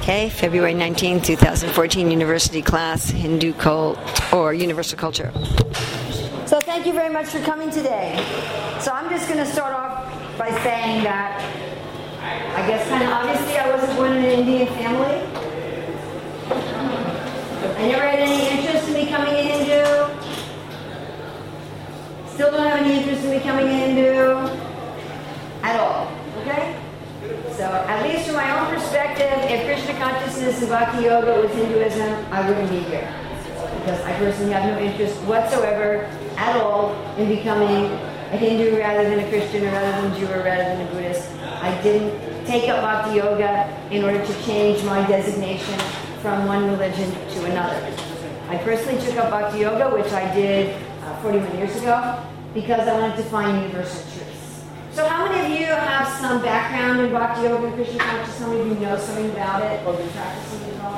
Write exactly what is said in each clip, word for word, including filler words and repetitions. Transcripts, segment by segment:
Okay, February nineteenth, twenty fourteen, University class, Hindu cult or Universal Culture. So thank you very much for coming today. So I'm just going to start off by saying that I guess kind of obviously I wasn't born in an Indian family. I never had any interest in becoming a Hindu. Still don't have any interest in becoming a Hindu at all. Okay? So, at least from my own perspective, if Krishna consciousness and Bhakti Yoga was Hinduism, I wouldn't be here. Because I personally have no interest whatsoever at all in becoming a Hindu rather than a Christian or rather than a Jew or rather than a Buddhist. I didn't take up Bhakti Yoga in order to change my designation from one religion to another. I personally took up Bhakti Yoga, which I did uh, forty-one years ago, because I wanted to find universal truths. So how many of you have some background in Bhakti Yoga and Krishna consciousness? How many of you know something about it or been practicing it at all?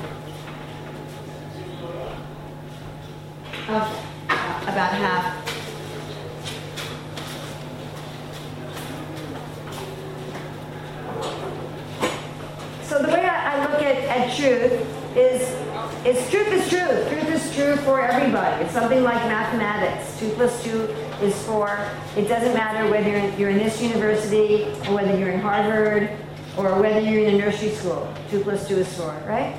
Okay, uh, about half. So the way I, I look at, at truth is, is truth is truth. Truth is true for everybody. It's something like mathematics. Two plus two is four. It doesn't matter whether you're in, you're in this university or whether you're in Harvard or whether you're in a nursery school. Two plus two is four, right?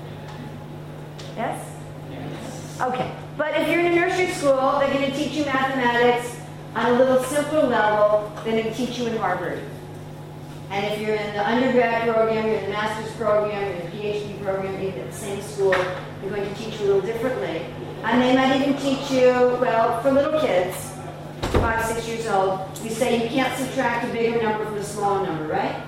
Yes? Yes. Okay. But if you're in a nursery school, they're going to teach you mathematics on a little simpler level than they teach you in Harvard. And if you're in the undergrad program, you're in the master's program, you're in the PhD program, you're in the same school, they're going to teach you a little differently. And they might even teach you, well, for little kids, five, six years old, we say you can't subtract a bigger number from a smaller number, right?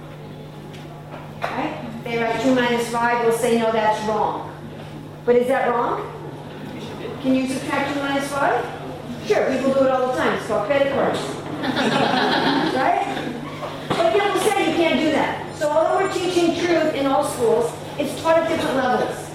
Right? They write two minus five, we'll say, no, that's wrong. But is that wrong? Can you subtract two minus five? Sure, people do it all the time. It's called credit cards. Right? But you know, say you can't do that. So although we're teaching truth in all schools, it's taught at different levels.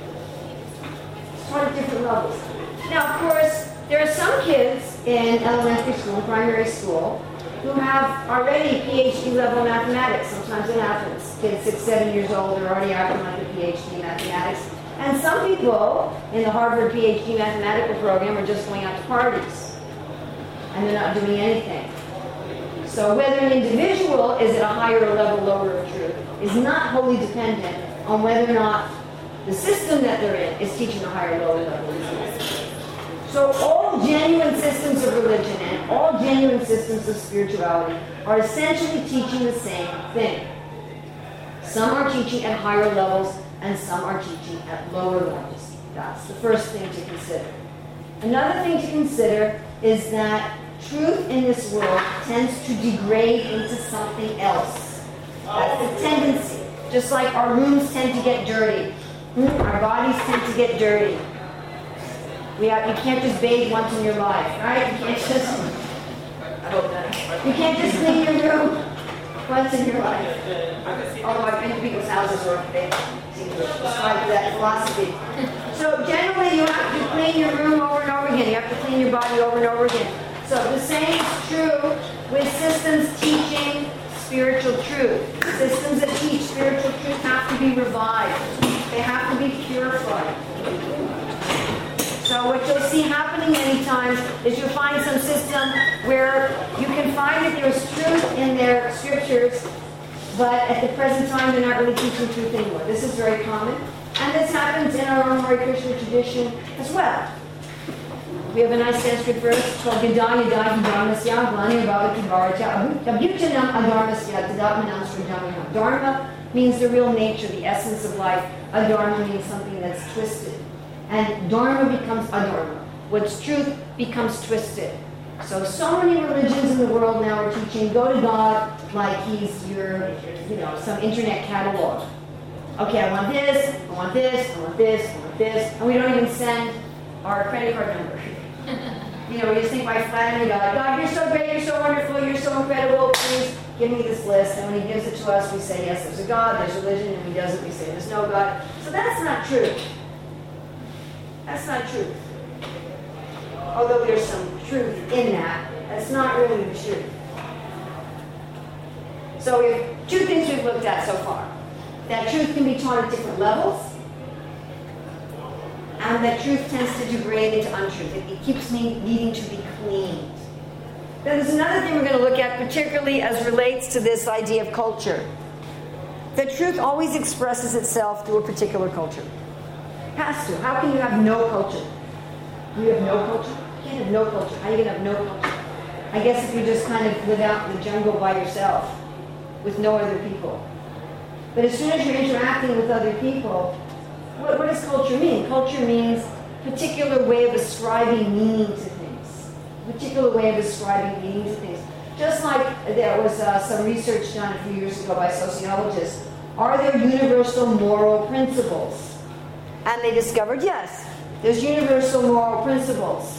It's taught at different levels. Now, of course, there are some kids in elementary school, primary school, who have already PhD level mathematics. Sometimes it happens. Kids six, seven years old are already acting like a PhD in mathematics. And some people in the Harvard PhD mathematical program are just going out to parties. And they're not doing anything. So whether an individual is at a higher or level lower of truth is not wholly dependent on whether or not the system that they're in is teaching a higher or lower level of truth. So all genuine systems of religion and all genuine systems of spirituality are essentially teaching the same thing. Some are teaching at higher levels and some are teaching at lower levels. That's the first thing to consider. Another thing to consider is that truth in this world tends to degrade into something else. That's the tendency. Just like our rooms tend to get dirty. Our bodies tend to get dirty. We have, you can't just bathe once in your life, right? You can't just, I hope not. You can't just clean your room once in your life. Although I've been to people's houses where they seem to prescribe that philosophy. So generally you have to clean your room over and over again. You have to clean your body over and over again. So the same is true with systems teaching spiritual truth. Systems that teach spiritual truth have to be revived. They have to be purified. So what you'll see happening many times is you'll find some system where you can find that there's truth in their scriptures, but at the present time they're not really teaching truth anymore. This is very common. And this happens in our own Hare Krishna tradition as well. We have a nice Sanskrit verse called Yada Yada Dharmasya Glani Bhavati Bharata Abhyuchanam Adharmasya Tadatmanam Sridhamya. Dharma means the real nature, the essence of life. Adharma means something that's twisted. And dharma becomes adharma. What's truth becomes twisted. So, so many religions in the world now are teaching go to God like he's your, you know, some internet catalog. Okay, I want this, I want this, I want this, I want this, and we don't even send our credit card number. You know, we just think by flattering God, God, you're so great, you're so wonderful, you're so incredible, please give me this list. And when he gives it to us, we say, yes, there's a God, there's religion, and when he doesn't, we say, there's no God. So that's not true. That's not true. Although there's some truth in that, that's not really the truth. So we have two things we've looked at so far. that truth can be taught at different levels, and that truth tends to degrade into untruth. It, it keeps me needing to be cleaned. Then there's another thing we're going to look at, particularly as relates to this idea of culture. The truth always expresses itself through a particular culture. It has to. How can you have no culture? You have no culture? You can't have no culture. How are you going to have no culture? I guess if you just kind of live out in the jungle by yourself with no other people. But as soon as you're interacting with other people, what, what does culture mean? Culture means a particular way of ascribing meaning to things. A particular way of ascribing meaning to things. Just like there was uh, some research done a few years ago by sociologists. Are there universal moral principles? And they discovered, yes, there's universal moral principles.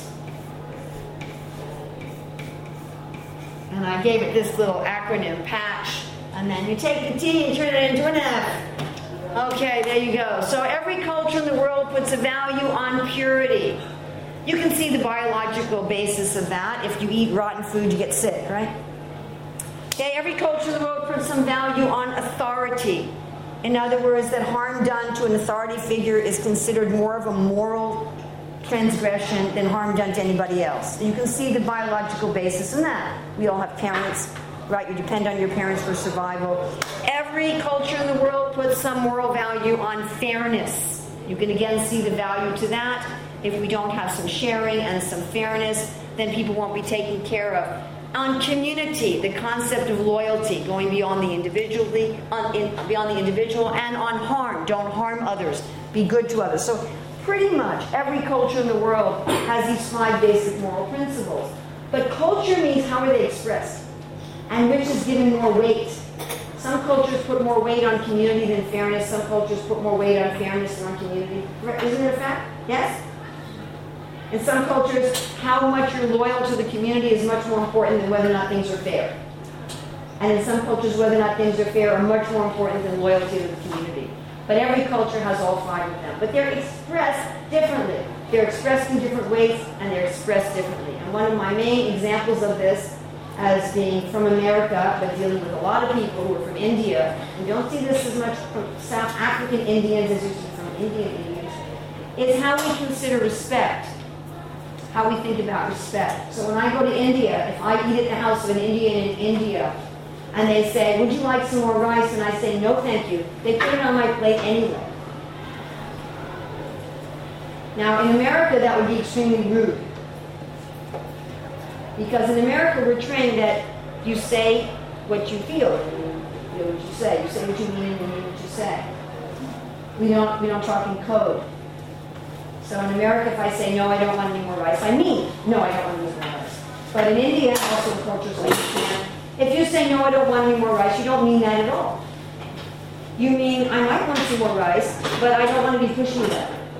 And I gave it this little acronym, PATCH. And then you take the T and turn it into an F. Okay, there you go. So every culture in the world puts a value on purity. You can see the biological basis of that. If you eat rotten food, you get sick, right? Okay, every culture in the world puts some value on authority. In other words, that harm done to an authority figure is considered more of a moral transgression than harm done to anybody else. You can see the biological basis in that. We all have parents, right? You depend on your parents for survival. Every culture in the world puts some moral value on fairness. You can again see the value to that. If we don't have some sharing and some fairness, then people won't be taken care of. On community, the concept of loyalty, going beyond the individually, on, in, beyond the individual, and on harm. Don't harm others. Be good to others. So pretty much every culture in the world has these five basic moral principles. But culture means how are they expressed, and which is given more weight. Some cultures put more weight on community than fairness. Some cultures put more weight on fairness than on community. Isn't it a fact? Yes? In some cultures, how much you're loyal to the community is much more important than whether or not things are fair. And in some cultures, whether or not things are fair are much more important than loyalty to the community. But every culture has all five of them. But they're expressed differently. They're expressed in different ways, and they're expressed differently. And one of my main examples of this, as being from America, but dealing with a lot of people who are from India, and don't see this as much from South African Indians as you see from Indian Indians, is how we consider respect. How we think about respect. So when I go to India, if I eat at the house of an Indian in India, and they say, would you like some more rice? And I say, no thank you. They put it on my plate anyway. Now in America, that would be extremely rude. Because in America, we're trained that you say what you feel, and you do what you say. You say what you mean, and you mean what you say. We don't, we don't talk in code. So in America, if I say, no, I don't want any more rice, I mean, no, I don't want any more rice. But in India, also in cultures like Japan, if you say, no, I don't want any more rice, you don't mean that at all. You mean, I might want some more rice, but I don't want to be pushy about it.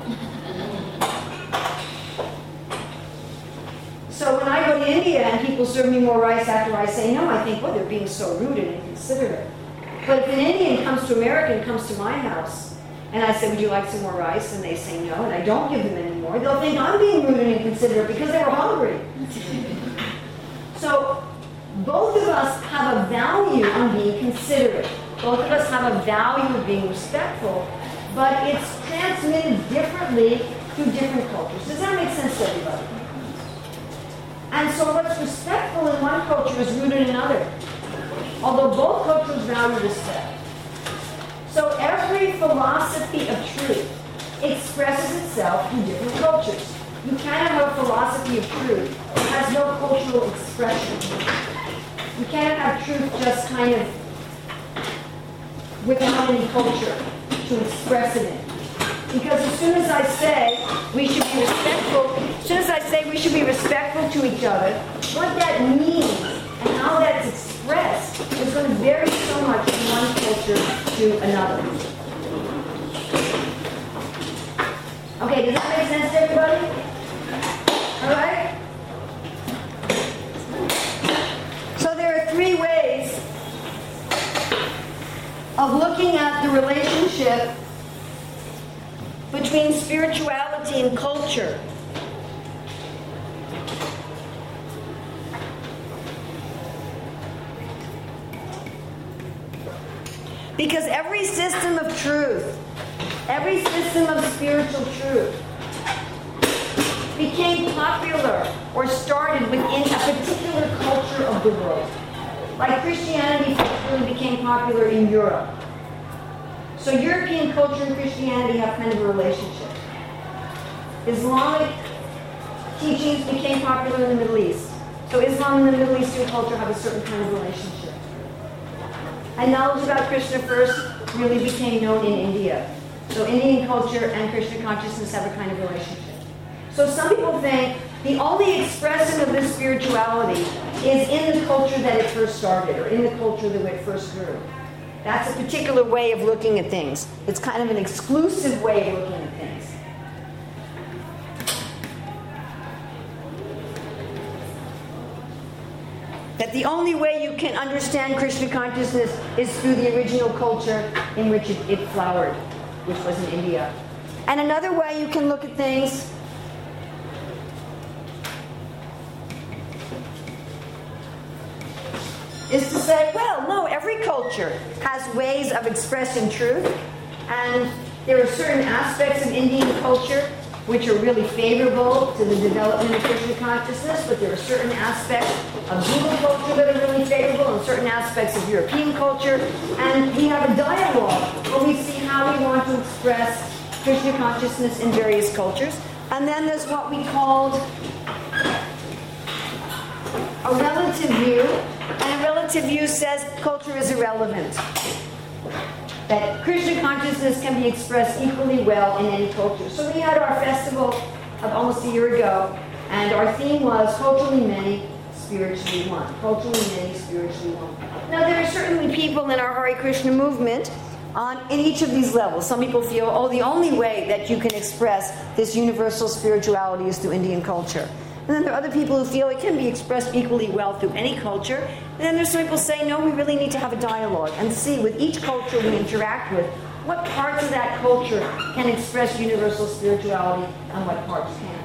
So when I go to India and people serve me more rice after I say no, I think, well, they're being so rude and inconsiderate. But if an Indian comes to America and comes to my house, and I say, would you like some more rice? And they say no, and I don't give them any more. They'll think I'm being rude and inconsiderate because they were hungry. So both of us have a value on being considerate. Both of us have a value of being respectful, but it's transmitted differently through different cultures. Does that make sense to everybody? And so what's respectful in one culture is rooted in another, although both cultures value respect. So every philosophy of truth expresses itself in different cultures. You cannot have a philosophy of truth that has no cultural expression. You cannot have truth just kind of without any culture to express it in. Because as soon as I say we should be respectful, as soon as I say we should be respectful to each other, what that means and how that's expressed is going to vary so much from one culture to another. Okay, does that make sense to everybody? All right? So there are three ways of looking at the relationship between spirituality and culture. Because every system of truth, every system of spiritual truth became popular or started within a particular culture of the world. Like Christianity really became popular in Europe. So European culture and Christianity have kind of a relationship. Islamic teachings became popular in the Middle East. So Islam and the Middle Eastern culture have a certain kind of relationship. And knowledge about Krishna first really became known in India. So Indian culture and Krishna consciousness have a kind of relationship. So some people think the only expression of this spirituality is in the culture that it first started, or in the culture that it first grew. That's a particular way of looking at things. It's kind of an exclusive way of looking at things. That the only way you can understand Krishna consciousness is through the original culture in which it, it flowered, which was in India. And another way you can look at things is to say, well, no, every culture has ways of expressing truth, and there are certain aspects of Indian culture which are really favorable to the development of Krishna consciousness, but there are certain aspects of Zulu culture that are really favorable, and certain aspects of European culture, and we have a dialogue where we see how we want to express Krishna consciousness in various cultures. And then there's what we called a relative view, and a relative view says culture is irrelevant. That Krishna consciousness can be expressed equally well in any culture. So we had our festival of almost a year ago, and our theme was culturally many, spiritually one. Culturally many, spiritually one. Now there are certainly people in our Hare Krishna movement on in each of these levels. Some people feel, oh, the only way that you can express this universal spirituality is through Indian culture. And then there are other people who feel it can be expressed equally well through any culture. And then there's some people who say, no, we really need to have a dialogue and see with each culture we interact with, what parts of that culture can express universal spirituality and what parts can't.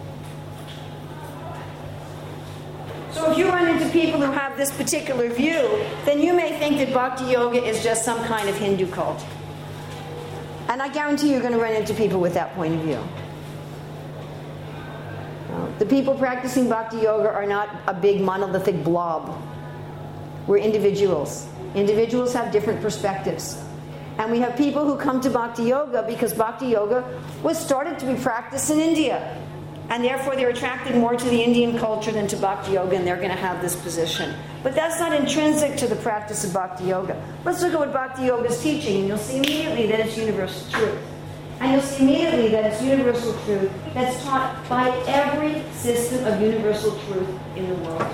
So if you run into people who have this particular view, then you may think that Bhakti Yoga is just some kind of Hindu cult. And I guarantee you're going to run into people with that point of view. The people practicing Bhakti Yoga are not a big monolithic blob. We're individuals. Individuals have different perspectives. And we have people who come to Bhakti Yoga because Bhakti Yoga was started to be practiced in India. And therefore they're attracted more to the Indian culture than to Bhakti Yoga, and they're going to have this position. But that's not intrinsic to the practice of Bhakti Yoga. Let's look at what Bhakti Yoga is teaching, and you'll see immediately that it's universal truth. And you'll see immediately that it's universal truth that's taught by every system of universal truth in the world.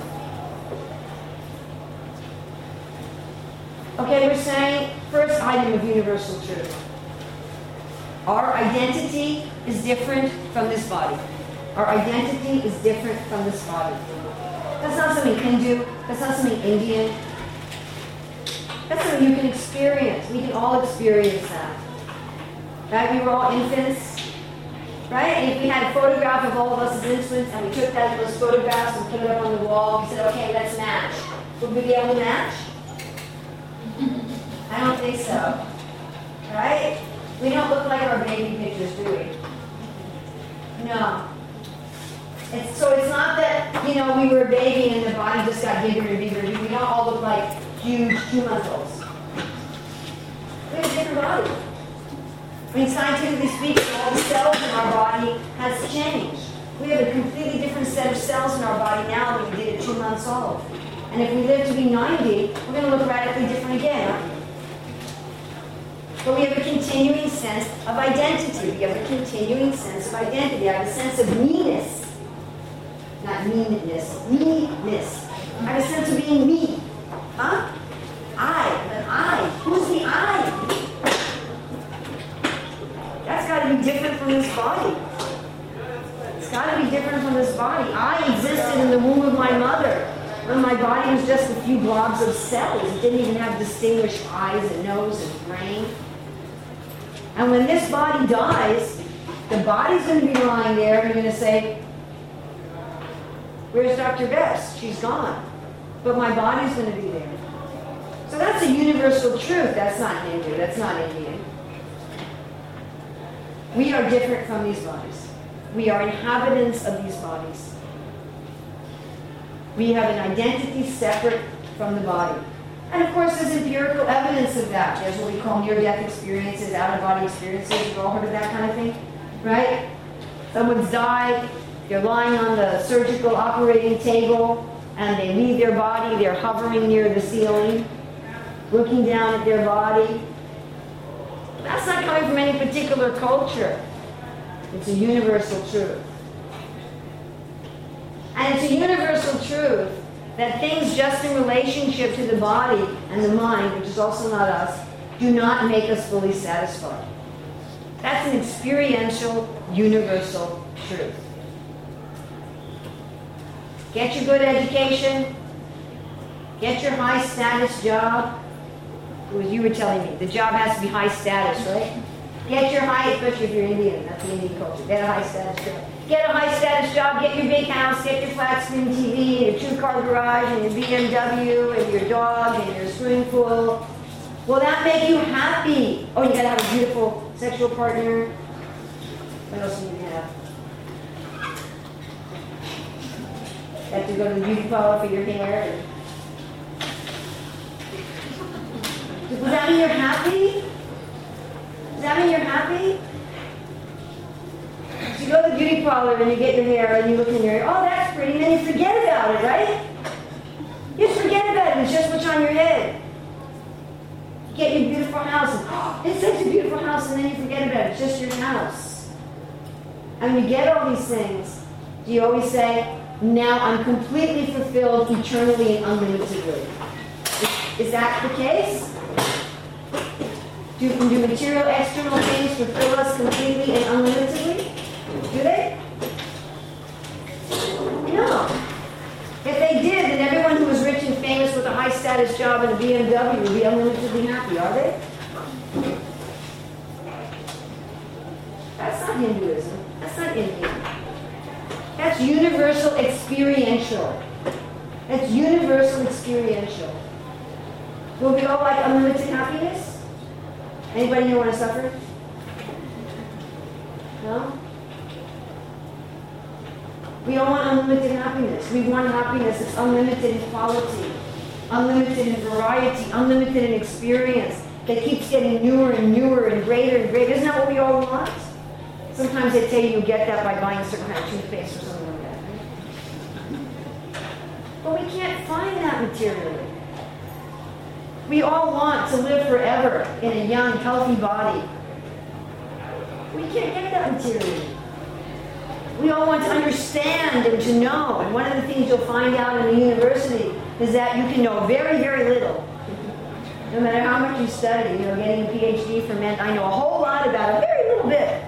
Okay, we're saying, first item of universal truth. Our identity is different from this body. Our identity is different from this body. That's not something Hindu. That's not something Indian. That's something you can experience. We can all experience that. Right? We were all infants. Right? And if we had a photograph of all of us as infants, and we took that, those photographs and put it up on the wall, and said, okay, let's match. Would we be able to match? I don't think so. Right? We don't look like our baby pictures, do we? No. It's, so it's not that, you know, we were a baby and the body just got bigger and bigger. We don't all look like huge two-month-olds. We have a different body. I mean, scientifically speaking, all the cells in our body has changed. We have a completely different set of cells in our body now than we did at two months old. And if we live to be ninety, we're going to look radically different again, aren't we? But we have a continuing sense of identity. We have a continuing sense of identity. I have a sense of me-ness. Not meanness. Me-ness. I have a sense of being me. Huh? I. An I. Who's the I? That's got to be different from this body. It's got to be different from this body. I existed in the womb of my mother when my body was just a few blobs of cells. It didn't even have distinguished eyes and nose and brain. And when this body dies, the body's going to be lying there and you're going to say, where's Doctor Bess? She's gone. But my body's going to be there. So that's a universal truth. That's not Hindu. That's not Indian. We are different from these bodies. We are inhabitants of these bodies. We have an identity separate from the body. And of course, there's empirical evidence of that. There's what we call near-death experiences, out-of-body experiences. You've all heard of that kind of thing, right? Someone's died, they're lying on the surgical operating table, and they leave their body, they're hovering near the ceiling, looking down at their body. That's not coming from any particular culture. It's a universal truth. And it's a universal truth that things just in relationship to the body and the mind, which is also not us, do not make us fully satisfied. That's an experiential, universal truth. Get your good education, get your high status job. It was you were telling me, the job has to be high status, right? Get your high, especially if you're Indian, that's the Indian culture, get a high status job. Get a high status job, get your big house, get your flat screen T V, and your two-car garage, and your B M W, and your dog, and your swimming pool. Will that make you happy? Oh, you gotta have a beautiful sexual partner. What else do you have? You have to go to the beauty parlor for your hair. Does that mean you're happy? Does that mean you're happy? So you go to the beauty parlor and you get your hair and you look in your hair, oh, that's pretty, and then you forget about it, right? You just forget about it, it's just what's on your head. You get your beautiful house, and oh, it's such a beautiful house, and then you forget about it, it's just your house. And when you get all these things, do you always say, now I'm completely fulfilled eternally and unlimitedly? Is, is that the case? Do, do material external things fulfill us completely and unlimitedly? Do they? No. If they did, then everyone who was rich and famous with a high status job and a B M W would be unlimitedly happy, are they? That's not Hinduism. That's not Indian. That's universal experiential. That's universal experiential. Will we all like unlimited happiness? Anybody here want to suffer? No? We all want unlimited happiness. We want happiness that's unlimited in quality, unlimited in variety, unlimited in experience, that keeps getting newer and newer and greater and greater. Isn't that what we all want? Sometimes they tell you you get that by buying a certain kind of toothpaste or something like that. Right? But we can't find that materially. We all want to live forever in a young, healthy body. We can't get that materially. We all want to understand and to know. And one of the things you'll find out in the university is that you can know very, very little. No matter how much you study, you know, getting a P H D for men, I know a whole lot about a very little bit.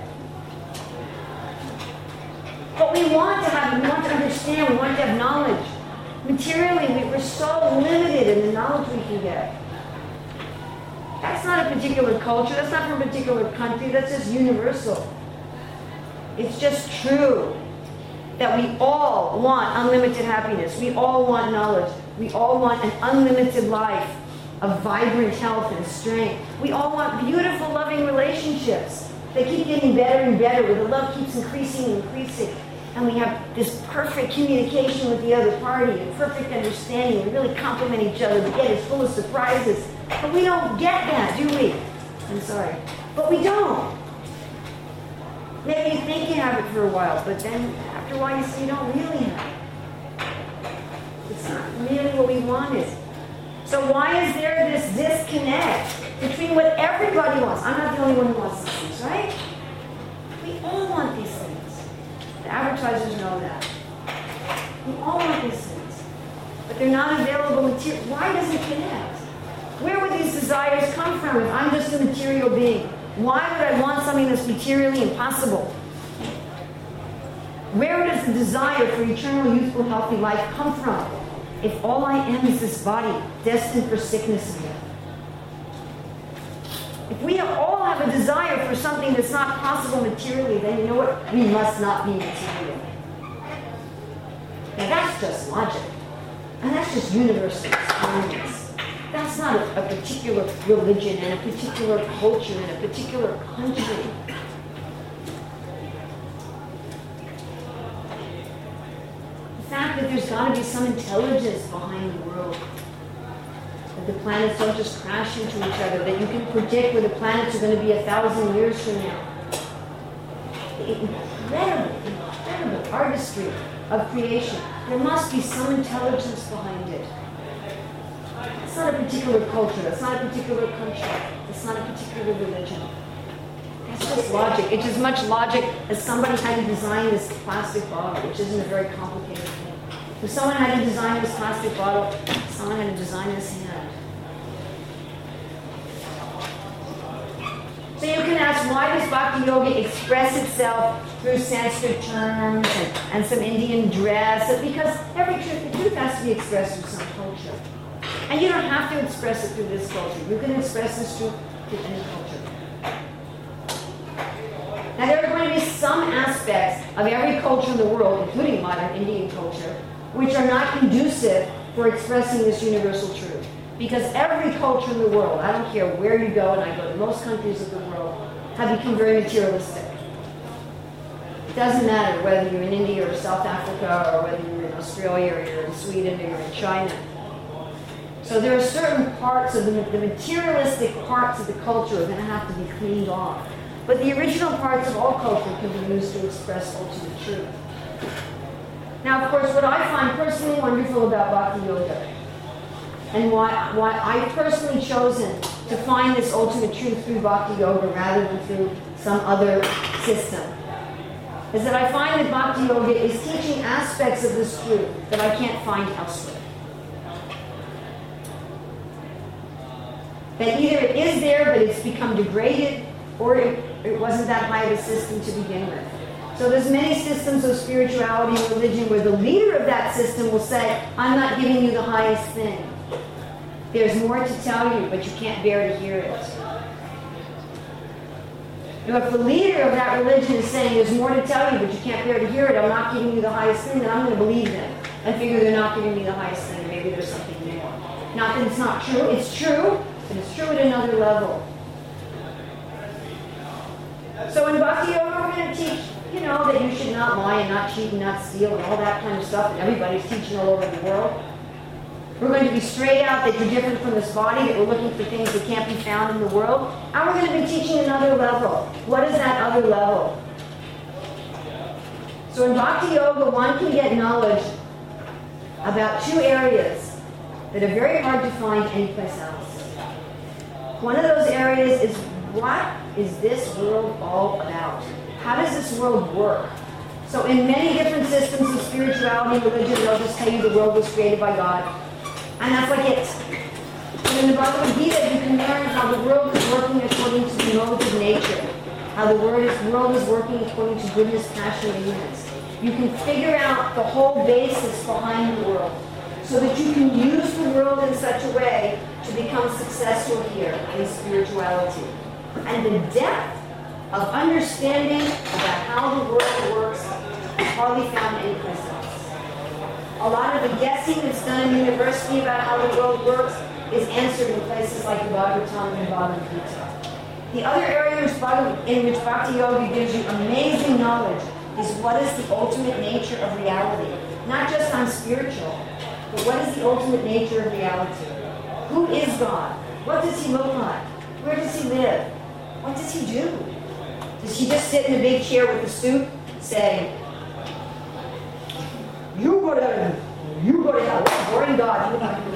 But we want to have, we want to understand, we want to have knowledge. Materially, we, we're so limited in the knowledge we can get. That's not a particular culture, that's not from a particular country, that's just universal. It's just true that we all want unlimited happiness. We all want knowledge. We all want an unlimited life of vibrant health and strength. We all want beautiful, loving relationships that keep getting better and better, where the love keeps increasing and increasing. And we have this perfect communication with the other party, and perfect understanding, and really complement each other. We get it full of surprises. But we don't get that, do we? I'm sorry. But we don't. Maybe you think you have it for a while, but then after a while you see you don't really have it. It's not really what we wanted. So why is there this disconnect between what everybody wants? I'm not the only one who wants these things, right? We all want these things. The advertisers know that. We all want these things. But they're not available material. Why does it connect? Where would these desires come from if I'm just a material being? Why would I want something that's materially impossible? Where does the desire for eternal, youthful, healthy life come from if all I am is this body destined for sickness and death? If we all have a desire for something that's not possible materially, then you know what? We must not be material. Now that's just logic. And that's just universal experience. That's not a, a particular religion and a particular culture and a particular country. The fact that there's got to be some intelligence behind the world. That the planets don't just crash into each other. That you can predict where the planets are going to be a thousand years from now. Incredible, incredible artistry of creation. There must be some intelligence behind it. It's not a particular culture. It's not a particular country. It's not a particular religion. It's just logic. It's as much logic as somebody had to design this plastic bottle, which isn't a very complicated thing. If someone had to design this plastic bottle, someone had to design this hand. So you can ask, why does Bhakti Yoga express itself through Sanskrit terms and, and some Indian dress? Because every truth, the truth has to be expressed through some culture. And you don't have to express it through this culture. You can express this through, through any culture. Now there are going to be some aspects of every culture in the world, including modern Indian culture, which are not conducive for expressing this universal truth. Because every culture in the world, I don't care where you go, and I go to most countries of the world, have become very materialistic. It doesn't matter whether you're in India or South Africa, or whether you're in Australia, or you're in Sweden, or you're in China. So there are certain parts of the, the materialistic parts of the culture are going to have to be cleaned off. But the original parts of all culture can be used to express ultimate truth. Now, of course, what I find personally wonderful about Bhakti Yoga, and why, why I've personally chosen to find this ultimate truth through Bhakti Yoga rather than through some other system, is that I find that Bhakti Yoga is teaching aspects of this truth that I can't find elsewhere. That either it is there, but it's become degraded, or it, it wasn't that high of a system to begin with. So there's many systems of spirituality and religion where the leader of that system will say, I'm not giving you the highest thing. There's more to tell you, but you can't bear to hear it. Now, if the leader of that religion is saying, there's more to tell you, but you can't bear to hear it, I'm not giving you the highest thing, then I'm going to believe them. I figure they're not giving me the highest thing. Maybe there's something more. Not that it's not true. It's true, but it's true at another level. So in Bhakti Yoga, we're going to teach, you know, that you should not lie and not cheat and not steal and all that kind of stuff that everybody's teaching all over the world. We're going to be straight out that you're different from this body, that we're looking for things that can't be found in the world. And we're going to be teaching another level. What is that other level? So in Bhakti Yoga, one can get knowledge about two areas that are very hard to find anyplace else. One of those areas is, what is this world all about? How does this world work? So in many different systems of spirituality and religion, they'll just tell you the world was created by God. And that's like it. And in the Bhagavad Gita, you can learn how the world is working according to the modes of nature. How the world is, world is working according to goodness, passion, and ignorance. You can figure out the whole basis behind the world, so that you can use the world in such a way to become successful here in spirituality. And the depth of understanding about how the world works is hardly found anyplace else. A lot of the guessing that's done in university about how the world works is answered in places like the Bhagavatam and Bhagavad Gita. The other area in which, Bhagavad, in which Bhakti Yoga gives you amazing knowledge is what is the ultimate nature of reality. Not just I'm spiritual, but what is the ultimate nature of reality? Who is God? What does he look like? Where does he live? What does he do? Does he just sit in a big chair with a suit saying, you go to you go to hell, boring God.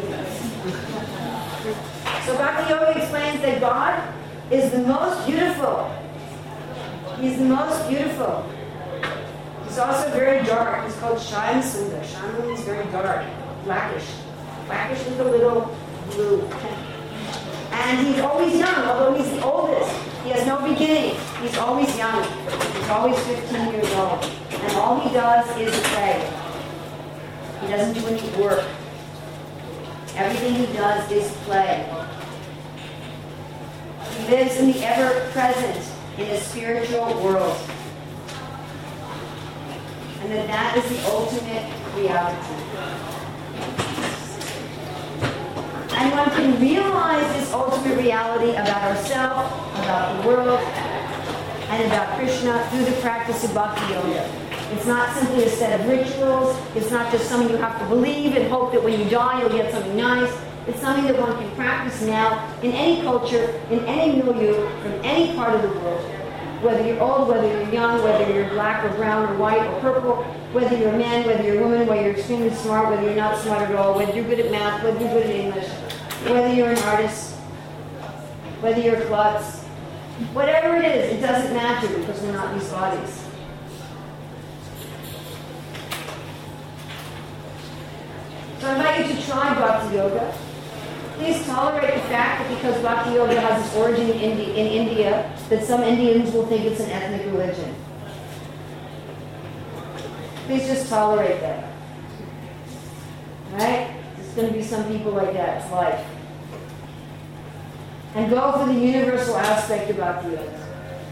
So Bhakti Yoga explains that God is the most beautiful. He's the most beautiful. He's also very dark. He's called Shyam Sundar. Shyam means very dark, blackish. Blackish with a little blue. And he's always young, although he's the oldest. He has no beginning. He's always young. He's always fifteen years old. And all he does is play. He doesn't do any work. Everything he does is play. He lives in the ever-present, in the spiritual world. And that that is the ultimate reality. And one can realize this ultimate reality about ourselves, about the world, and about Krishna through the practice of Bhakti Yoga. It's not simply a set of rituals. It's not just something you have to believe and hope that when you die you'll get something nice. It's something that one can practice now in any culture, in any milieu, from any part of the world. Whether you're old, whether you're young, whether you're black or brown or white or purple, whether you're a man, whether you're a woman, whether you're extremely smart, whether you're not smart at all, whether you're good at math, whether you're good at English, whether you're an artist, whether you're a klutz, whatever it is, it doesn't matter because we're not these bodies. So I invite you to try Bhakti Yoga. Please tolerate the fact that because Bhakti Yoga has its origin in India, in India, that some Indians will think it's an ethnic religion. Please just tolerate that. Right? There's going to be some people like that. It's life. And go for the universal aspect of Bhakti Yoga.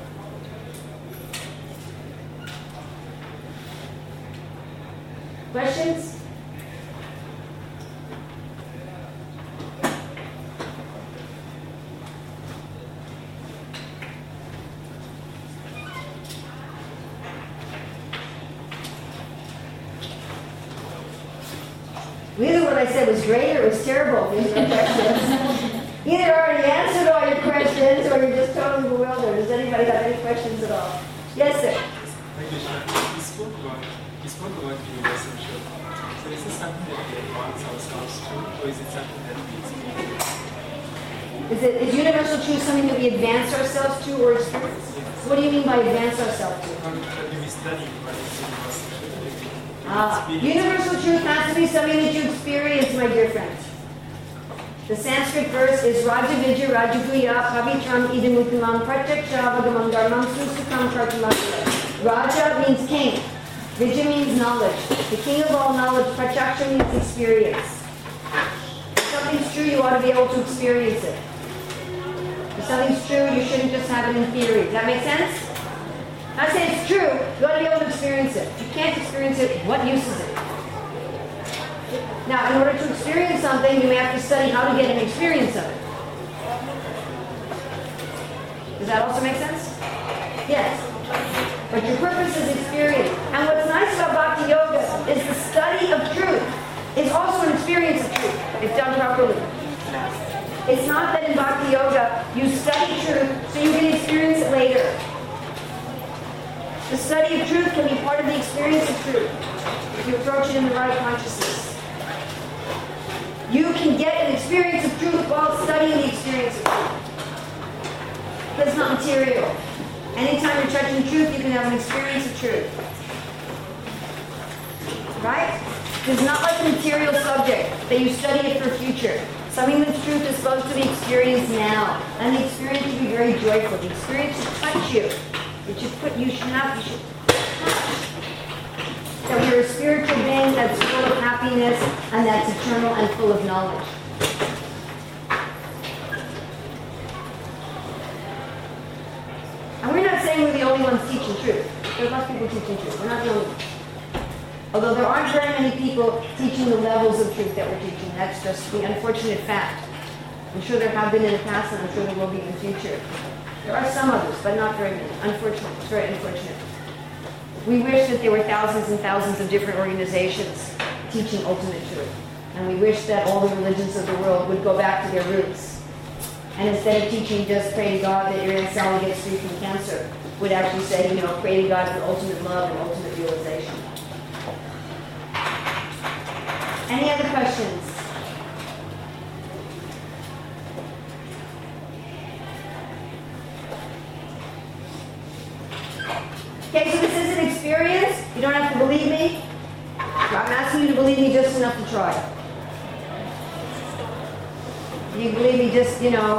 Questions? Either what I said was great or it was terrible. These are questions. Either already answered all your questions or you're just totally bewildered. Does anybody have any questions at all? Yes, sir. Thank you, Krishna. You spoke about, you spoke about universal truth. So is this something that we advance ourselves to, or is it something that we experience? Is, it, is universal truth something that we advance ourselves to or experience? Yes. What do you mean by advance ourselves to? How do we study what is universal truth? Ah, universal truth has to be something that you experience, my dear friends. The Sanskrit verse is Raja Vijja Rajaguya Pavitram Idamuttamam Pratyaksha Vagamam Dharmam Susukam Kartamakya. Raja means king. Vijja means knowledge. The king of all knowledge. Pratyaksha means experience. If something's true, you ought to be able to experience it. If something's true, you shouldn't just have it in theory. Does that make sense? I say it's true, you ought to be able to experience it. If you can't experience it, what use is it? Now, in order to experience something, you may have to study how to get an experience of it. Does that also make sense? Yes. But your purpose is experience. And what's nice about Bhakti Yoga is the study of truth is also an experience of truth, if done properly. It's not that in Bhakti Yoga you study truth so you can experience it later. The study of truth can be part of the experience of truth if you approach it in the right consciousness. You can get an experience of truth while studying the experience of truth. That's not material. Anytime you're touching truth, you can have an experience of truth. Right? It's not like a material subject that you study it for future. Something that's truth is supposed to be experienced now. And the experience should be very joyful. The experience should touch you. It should put, you should have, you should touch. That you're a spiritual being that's full of happiness and that's eternal and full of knowledge. And we're not saying we're the only ones teaching truth. There are lots of people teaching truth. We're not the only ones. Although there aren't very many people teaching the levels of truth that we're teaching. That's just the unfortunate fact. I'm sure there have been in the past and I'm sure there will be in the future. There are some others, but not very many. Unfortunately, it's very unfortunate. We wish that there were thousands and thousands of different organizations teaching ultimate truth. And we wish that all the religions of the world would go back to their roots. And instead of teaching just pray to God that your Aunt Sally gets free from cancer, would actually say, you know, pray to God for ultimate love and ultimate realization. Any other questions? Okay, so this is an experience. You don't have to believe me. I'm asking you to believe me just enough to try. You believe me just, you know,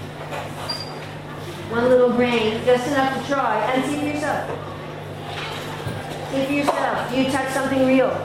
one little grain, just enough to try, and see for yourself. See for yourself. Do you touch something real?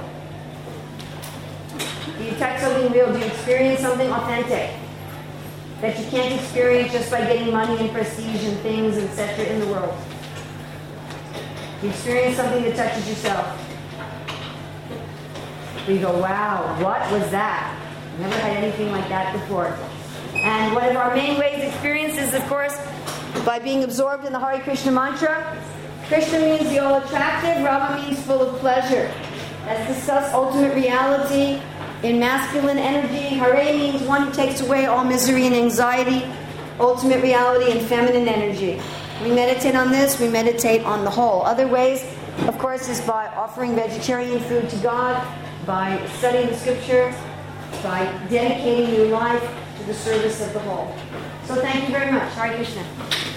Do you touch something real? Do you experience something authentic that you can't experience just by getting money and prestige and things, et cetera in the world? You experience something that touches yourself. You go, wow, what was that? Never had anything like that before. And one of our main ways experience is, of course, by being absorbed in the Hare Krishna mantra. Krishna means the all-attractive, Rama means full of pleasure. As discussed, ultimate reality in masculine energy. Hare means one who takes away all misery and anxiety. Ultimate reality in feminine energy. We meditate on this, we meditate on the whole. Other ways, of course, is by offering vegetarian food to God, by studying the scripture, by dedicating your life to the service of the whole. So thank you very much. Hare Krishna.